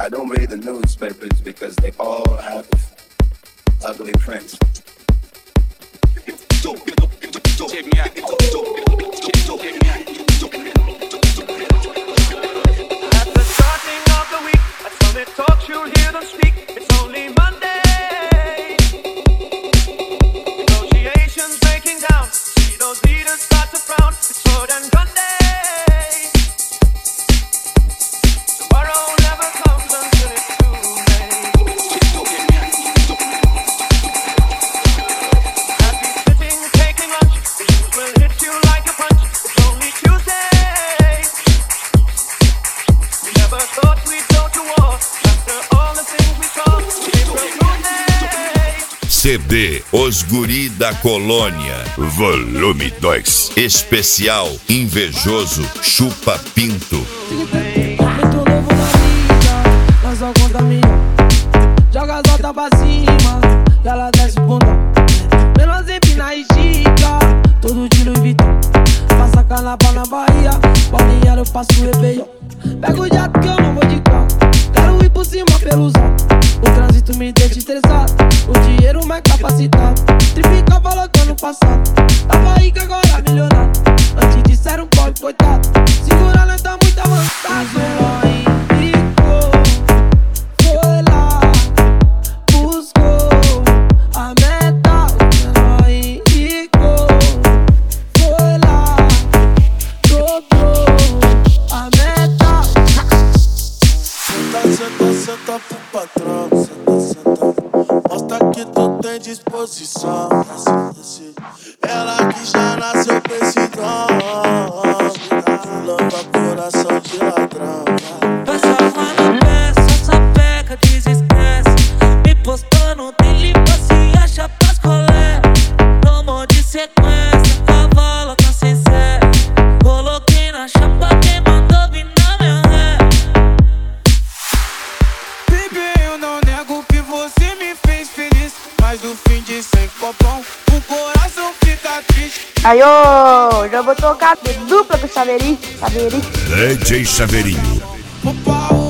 I don't read the newspapers because they all have ugly prints. At the starting of the week, that's when it talks, you'll hear them speak. It's only Monday. Negotiations breaking down. See those leaders start to frown. It's Ford and Monday. Tomorrow never comes until it's too late. Happy sitting, taking lunch. The news will hit you like a punch. It's only Tuesday. We never thought we'd go to war. After all the things we saw, April Monday. CD Os Guri da Colônia, volume 2. Especial Invejoso Chupa Pinto. Muito novo na vida, nós só contamina. Joga as notas pra cima, e ela desce o bundão. Menos empina e estica, tudo de Louis Vuitton. Passa carnaval na Bahia, Balneário eu passo o Réveillon. Pego o jato que eu não vou de carro, quero ir por cima pelo alto. O trânsito me deixa estressado, o dinheiro mais capacitado. Triplica valor do ano passado, tava rico agora milionário. Antes disseram pobre, coitado, segura nós tá muito avançado. Foi lá, buscou a meta, menor enricou. Foi lá, dobrou a meta. Senta pro patrão, senta. Mostra que tu tem disposição. Ela que já nasceu com esse dom. Louva coração de ladrão. Passa uma na peça, essa pega, desestressa. Me postando, tem limpa, se acha pras colé. Tomou de sequência, cavalo tá sem sé. Coloquei na chapa, quem mandou vir na minha ré. Baby, eu não nego que você me fez feliz. Mas no fim de 100 copão, o coração fica triste. Aí, ô, já vou tocar de dupla com o Chaveirinho. DJ Chaveirinho. O pau